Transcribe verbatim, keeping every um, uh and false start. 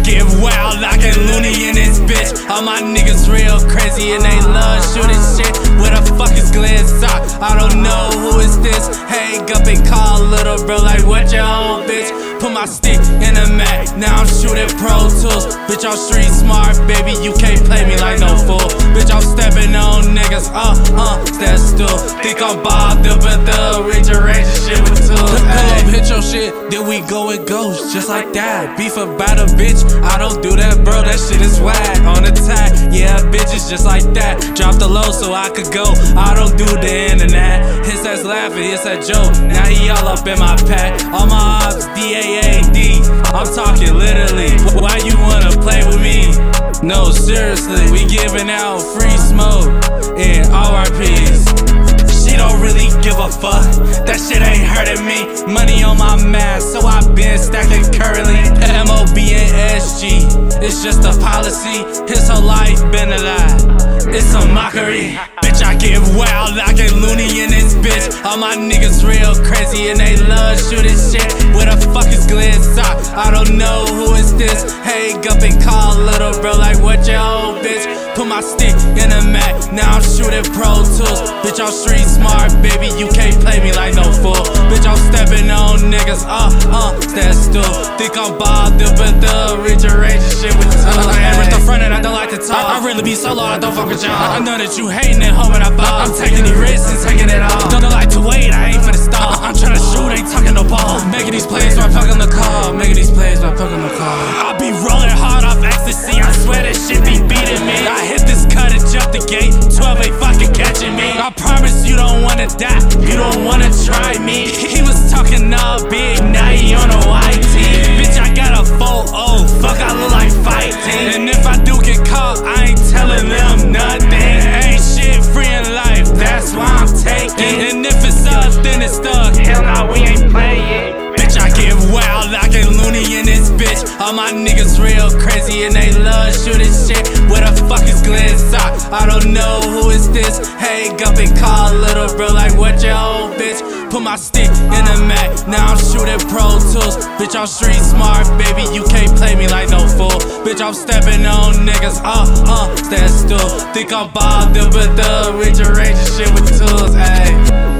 get wild, I get loony in this bitch. All my niggas real crazy and they love shooting shit. Where the fuck is Glenn Sock? I don't know who is this. Hang up and call little bro like what you on, bitch? Put my stick in the mat, now I'm shooting Pro Tools. Bitch, I'm street smart, baby, you can't play me like no fool. Bitch, I'm stepping on niggas, uh, uh, stand still. Think I'm bobbed up at the regeneration shit with tools. Pull up, hit your shit, then we go and ghost, just like that. Beef about a bitch, I don't do that, bro, that shit is whack. On attack, yeah, bitches just like that. Drop the low so I could go, I don't do the internet. His ass laughing, it's a joke, now he all up in my pack. All my ops, D A A D, I'm talking literally. Why you wanna play with me? No, seriously, we giving out free smoke and R I Ps. She don't really give a fuck, that shit ain't hurting me. Money on my mask, so I been stacking currently. M O B and S G, it's just a policy. His whole life been a lie, it's a mockery. Bitch, I get wild, I get loony in this bitch. All my niggas real crazy and they love shooting shit. Where the fuck is Glenn Sock? I don't know who is this. Hang up and call little bro like what you on, bitch? Put my stick in the mat, now I'm shooting Pro Tools. Bitch, I'm street smart, baby, you can't play me like no fool. Bitch, I'm stepping on niggas, uh, uh, stand still. Think I'm bobbed up at the regeneration shit with tools. I ain't the front and I don't like to talk. I really be solo, I don't fuck with y'all. I know that you hating it, home and I ball. I'm taking these risks and taking it all. Don't like to wait, I ain't finna stall. I'm tryna shoot, ain't talking no ball. Making these plays while fucking the car. Making these plays while fucking the car. I be rolling hard off ecstasy, I swear that shit be beating me. I hit this cut and jump the gate, twelve ain't fucking catching me. I promise you don't wanna die, you don't wanna try me. He was talking all big, now he on a white tee. Bitch, I got a four oh, fuck I look like fighting. And if I do get caught, I ain't telling them nothing. Ain't shit free in life, that's why I'm taking. And if it's us, then it's stuck, hell nah, we ain't playing. Bitch, I get wild, I get loony in this bitch. All my niggas real crazy and they love shooting shit. Where the fuck is Glenn Sock? I don't know who is this. Hang up and call little bro like what you on, bitch? Put my stick in the mat, now I'm shooting Pro Tools. Bitch, I'm street smart, baby, you can't play me like no fool. Bitch, I'm stepping on niggas, uh, uh, stand still. Think I'm bobbed up at the regeneration shit with tools, ayy.